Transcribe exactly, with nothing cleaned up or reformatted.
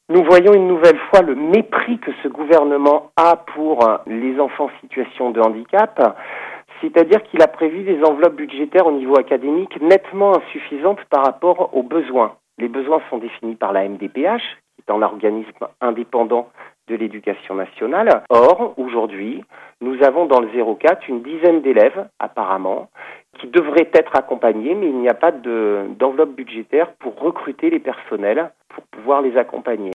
Nous voyons une nouvelle fois le mépris que ce gouvernement a pour les enfants en situation de handicap, c'est-à-dire qu'il a prévu des enveloppes budgétaires au niveau académique nettement insuffisantes par rapport aux besoins. Les besoins sont définis par la M D P H, qui est un organisme indépendant de l'éducation nationale. Or, aujourd'hui, nous avons dans le zéro quatre une dizaine d'élèves, apparemment, qui devraient être accompagnés, mais il n'y a pas de, d'enveloppe budgétaire pour recruter les personnels pour pouvoir les accompagner.